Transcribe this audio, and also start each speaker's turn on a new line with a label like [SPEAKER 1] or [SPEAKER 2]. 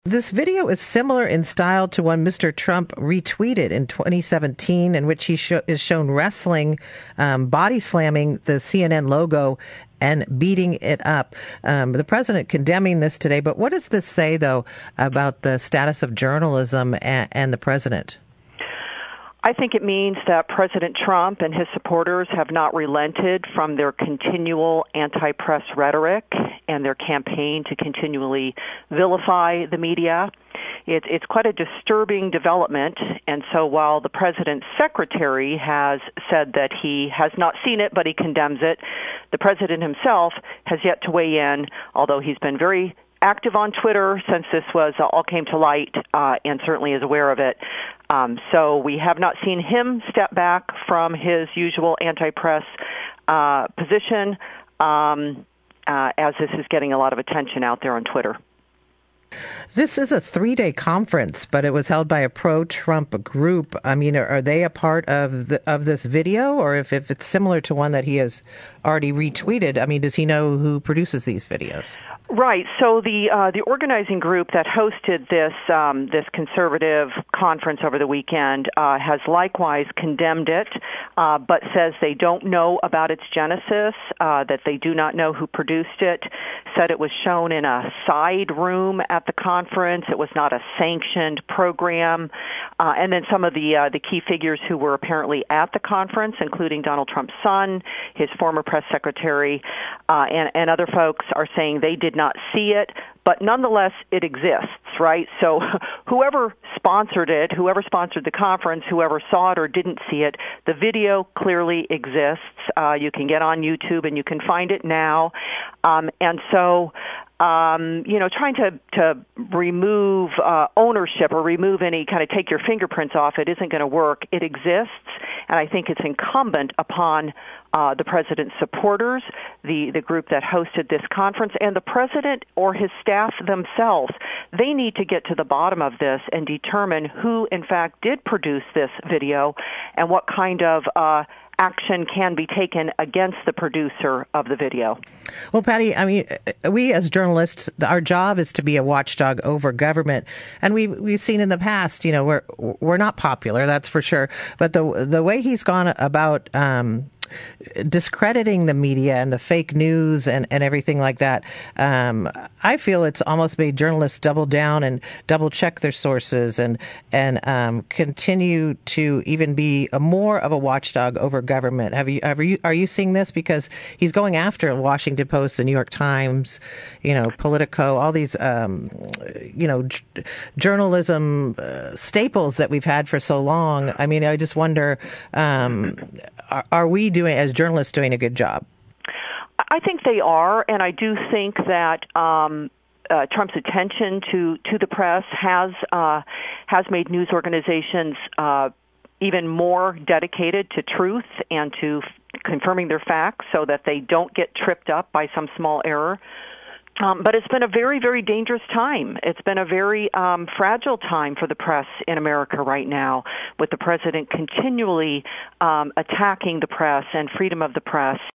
[SPEAKER 1] This video is similar in style to one Mr. Trump retweeted in 2017, in which he is shown wrestling, body slamming the CNN logo and beating it up. The president condemning this today. But what does this say, though, about the status of journalism and the president?
[SPEAKER 2] I think it means that President Trump and his supporters have not relented from their continual anti-press rhetoric and their campaign to continually vilify the media. It's quite a disturbing development, and so while the president's secretary has said that he has not seen it, but he condemns it, the president himself has yet to weigh in, although he's been very active on Twitter since this was all came to light, and certainly is aware of it. So we have not seen him step back from his usual anti-press position, as this is getting a lot of attention out there on Twitter.
[SPEAKER 1] This is a 3-day conference, but it was held by a pro-Trump group. I mean, are they a part of this video, or if it's similar to one that he has already retweeted? I mean, does he know who produces these videos?
[SPEAKER 2] Right. So the organizing group that hosted this conservative conference over the weekend has likewise condemned it, but says they don't know about its genesis, that they do not know who produced it. Said it was shown in a side room at the conference. It was not a sanctioned program. And then some of the key figures who were apparently at the conference, including Donald Trump's son, his former press secretary, and other folks, are saying they did not see it, but nonetheless it exists, right? So whoever sponsored it, whoever sponsored the conference, whoever saw it or didn't see it, the video clearly exists. You can get on YouTube and you can find it now. And so trying to remove ownership or remove any kind of take your fingerprints off it isn't going to work. It exists, and I think it's incumbent upon the president's supporters, the group that hosted this conference, and the president or his staff themselves. They need to get to the bottom of this and determine who, in fact, did produce this video and what kind of action can be taken against the producer of the video.
[SPEAKER 1] Well, Patty, I mean, we as journalists, our job is to be a watchdog over government, and we've seen in the past, we're not popular, that's for sure. But the way he's gone about discrediting the media and the fake news and everything like that, I feel it's almost made journalists double down and double check their sources and continue to even be more of a watchdog over government. Are you seeing this? Because he's going after Washington Post, the New York Times, Politico, all these journalism staples that we've had for so long. I mean, I just wonder, are we as journalists doing a good job?
[SPEAKER 2] I think they are, and I do think that Trump's attention to the press has made news organizations even more dedicated to truth and to confirming their facts so that they don't get tripped up by some small error. But it's been a very, very dangerous time. It's been a very fragile time for the press in America right now, with the president continually attacking the press and freedom of the press.